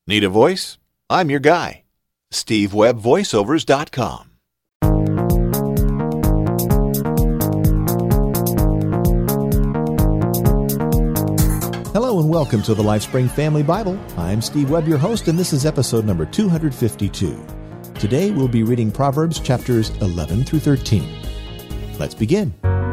Need a voice? I'm your guy. SteveWebbVoiceovers.com. Hello and welcome to the LifeSpring Family Bible. I'm Steve Webb, your host, and this is episode number 252. Today we'll be reading Proverbs chapters 11 through 13. Let's begin.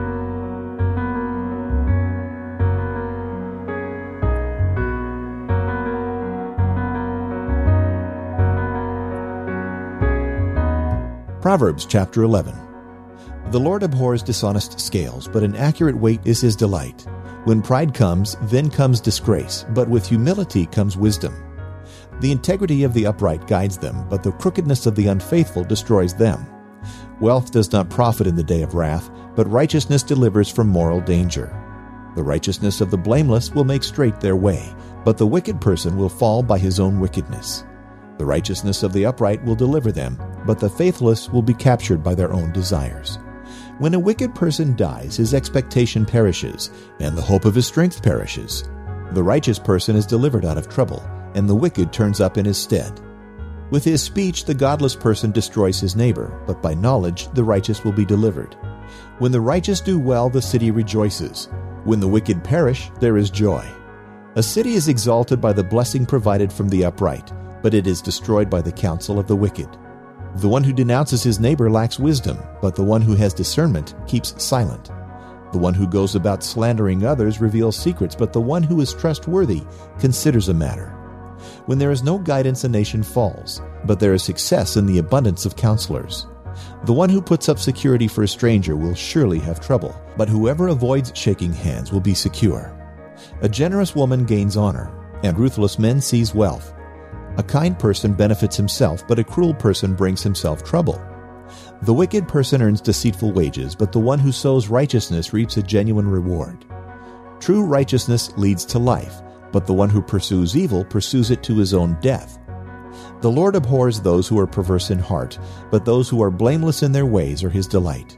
Proverbs chapter 11. The Lord abhors dishonest scales, but an accurate weight is his delight. When pride comes, then comes disgrace, but with humility comes wisdom. The integrity of the upright guides them, but the crookedness of the unfaithful destroys them. Wealth does not profit in the day of wrath, but righteousness delivers from moral danger. The righteousness of the blameless will make straight their way, but the wicked person will fall by his own wickedness. The righteousness of the upright will deliver them, but the faithless will be captured by their own desires. When a wicked person dies, his expectation perishes, and the hope of his strength perishes. The righteous person is delivered out of trouble, and the wicked turns up in his stead. With his speech, the godless person destroys his neighbor, but by knowledge the righteous will be delivered. When the righteous do well, the city rejoices. When the wicked perish, there is joy. A city is exalted by the blessing provided from the upright, but it is destroyed by the counsel of the wicked. The one who denounces his neighbor lacks wisdom, but the one who has discernment keeps silent. The one who goes about slandering others reveals secrets, but the one who is trustworthy considers a matter. When there is no guidance, a nation falls, but there is success in the abundance of counselors. The one who puts up security for a stranger will surely have trouble, but whoever avoids shaking hands will be secure. A generous woman gains honor, and ruthless men seize wealth. A kind person benefits himself, but a cruel person brings himself trouble. The wicked person earns deceitful wages, but the one who sows righteousness reaps a genuine reward. True righteousness leads to life, but the one who pursues evil pursues it to his own death. The Lord abhors those who are perverse in heart, but those who are blameless in their ways are his delight.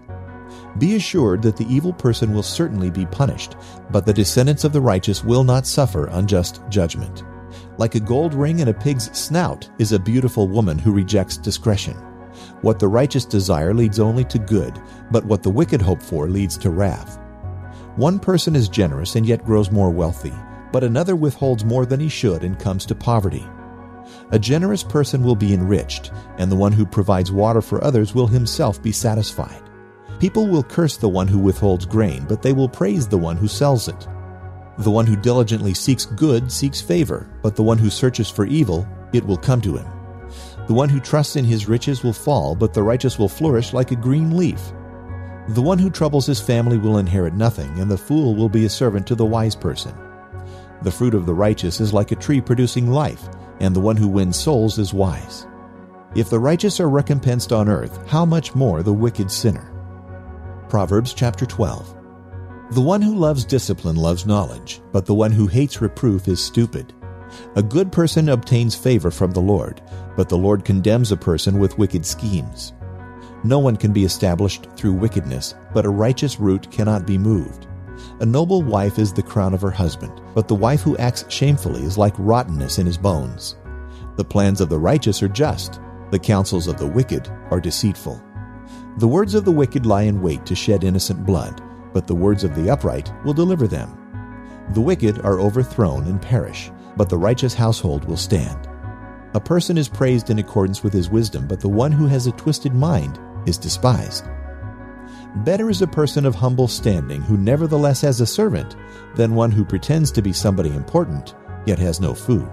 Be assured that the evil person will certainly be punished, but the descendants of the righteous will not suffer unjust judgment. Like a gold ring in a pig's snout is a beautiful woman who rejects discretion. What the righteous desire leads only to good, but what the wicked hope for leads to wrath. One person is generous and yet grows more wealthy, but another withholds more than he should and comes to poverty. A generous person will be enriched, and the one who provides water for others will himself be satisfied. People will curse the one who withholds grain, but they will praise the one who sells it. The one who diligently seeks good seeks favor, but the one who searches for evil, it will come to him. The one who trusts in his riches will fall, but the righteous will flourish like a green leaf. The one who troubles his family will inherit nothing, and the fool will be a servant to the wise person. The fruit of the righteous is like a tree producing life, and the one who wins souls is wise. If the righteous are recompensed on earth, how much more the wicked sinner? Proverbs chapter 12. The one who loves discipline loves knowledge, but the one who hates reproof is stupid. A good person obtains favor from the Lord, but the Lord condemns a person with wicked schemes. No one can be established through wickedness, but a righteous root cannot be moved. A noble wife is the crown of her husband, but the wife who acts shamefully is like rottenness in his bones. The plans of the righteous are just, the counsels of the wicked are deceitful. The words of the wicked lie in wait to shed innocent blood, but the words of the upright will deliver them. The wicked are overthrown and perish, but the righteous household will stand. A person is praised in accordance with his wisdom, but the one who has a twisted mind is despised. Better is a person of humble standing who nevertheless has a servant than one who pretends to be somebody important, yet has no food.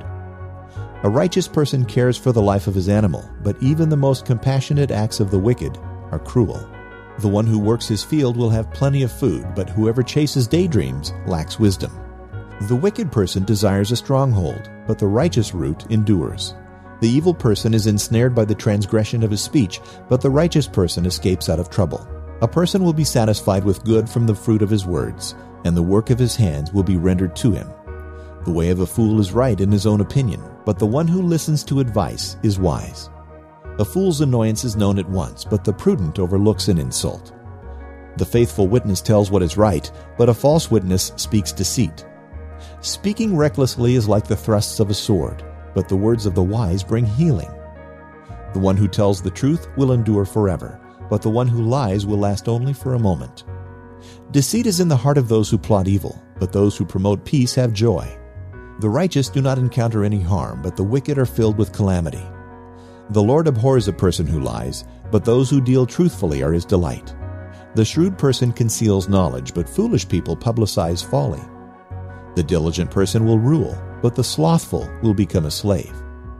A righteous person cares for the life of his animal, but even the most compassionate acts of the wicked are cruel. The one who works his field will have plenty of food, but whoever chases daydreams lacks wisdom. The wicked person desires a stronghold, but the righteous root endures. The evil person is ensnared by the transgression of his speech, but the righteous person escapes out of trouble. A person will be satisfied with good from the fruit of his words, and the work of his hands will be rendered to him. The way of a fool is right in his own opinion, but the one who listens to advice is wise. A fool's annoyance is known at once, but the prudent overlooks an insult. The faithful witness tells what is right, but a false witness speaks deceit. Speaking recklessly is like the thrusts of a sword, but the words of the wise bring healing. The one who tells the truth will endure forever, but the one who lies will last only for a moment. Deceit is in the heart of those who plot evil, but those who promote peace have joy. The righteous do not encounter any harm, but the wicked are filled with calamity. The Lord abhors a person who lies, but those who deal truthfully are his delight. The shrewd person conceals knowledge, but foolish people publicize folly. The diligent person will rule, but the slothful will become a slave.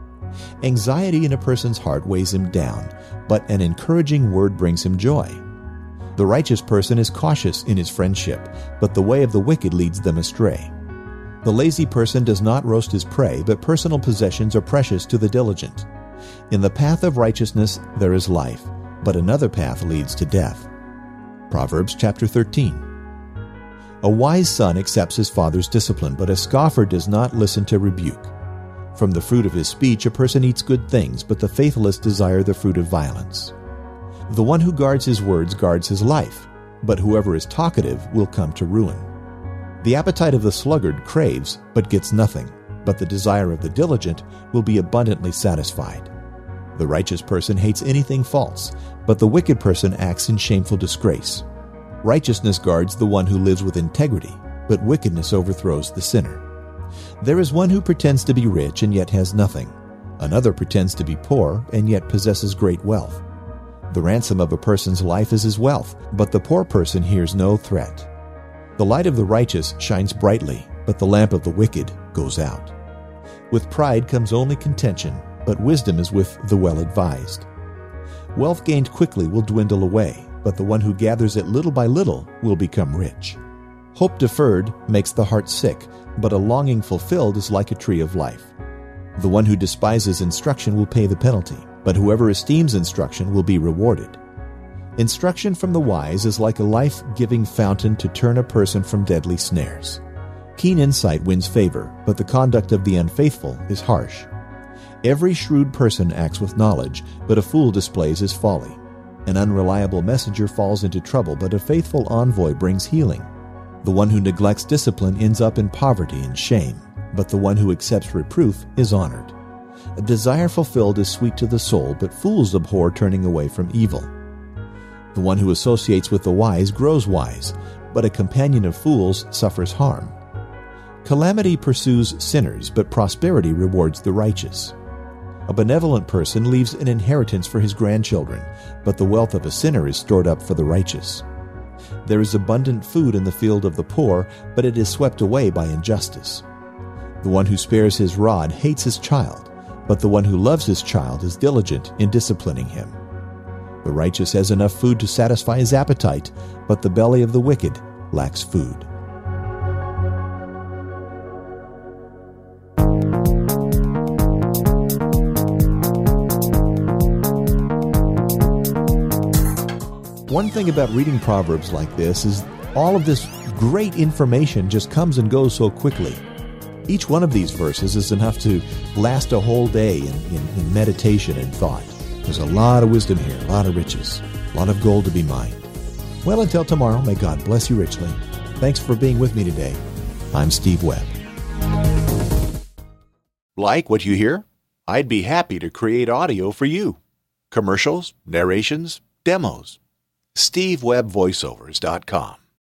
Anxiety in a person's heart weighs him down, but an encouraging word brings him joy. The righteous person is cautious in his friendship, but the way of the wicked leads them astray. The lazy person does not roast his prey, but personal possessions are precious to the diligent. In the path of righteousness there is life, but another path leads to death. Proverbs chapter 13. A wise son accepts his father's discipline, but a scoffer does not listen to rebuke. From the fruit of his speech a person eats good things, but the faithless desire the fruit of violence. The one who guards his words guards his life, but whoever is talkative will come to ruin. The appetite of the sluggard craves, but gets nothing, but the desire of the diligent will be abundantly satisfied. The righteous person hates anything false, but the wicked person acts in shameful disgrace. Righteousness guards the one who lives with integrity, but wickedness overthrows the sinner. There is one who pretends to be rich and yet has nothing. Another pretends to be poor and yet possesses great wealth. The ransom of a person's life is his wealth, but the poor person hears no threat. The light of the righteous shines brightly, but the lamp of the wicked goes out. With pride comes only contention, but wisdom is with the well-advised. Wealth gained quickly will dwindle away, but the one who gathers it little by little will become rich. Hope deferred makes the heart sick, but a longing fulfilled is like a tree of life. The one who despises instruction will pay the penalty, but whoever esteems instruction will be rewarded. Instruction from the wise is like a life-giving fountain to turn a person from deadly snares. Keen insight wins favor, but the conduct of the unfaithful is harsh. Every shrewd person acts with knowledge, but a fool displays his folly. An unreliable messenger falls into trouble, but a faithful envoy brings healing. The one who neglects discipline ends up in poverty and shame, but the one who accepts reproof is honored. A desire fulfilled is sweet to the soul, but fools abhor turning away from evil. The one who associates with the wise grows wise, but a companion of fools suffers harm. Calamity pursues sinners, but prosperity rewards the righteous. A benevolent person leaves an inheritance for his grandchildren, but the wealth of a sinner is stored up for the righteous. There is abundant food in the field of the poor, but it is swept away by injustice. The one who spares his rod hates his child, but the one who loves his child is diligent in disciplining him. The righteous has enough food to satisfy his appetite, but the belly of the wicked lacks food. One thing about reading Proverbs like this is all of this great information just comes and goes so quickly. Each one of these verses is enough to last a whole day in meditation and thought. There's a lot of wisdom here, a lot of riches, a lot of gold to be mined. Well, until tomorrow, may God bless you richly. Thanks for being with me today. I'm Steve Webb. Like what you hear? I'd be happy to create audio for you. Commercials, narrations, demos. SteveWebbVoiceovers.com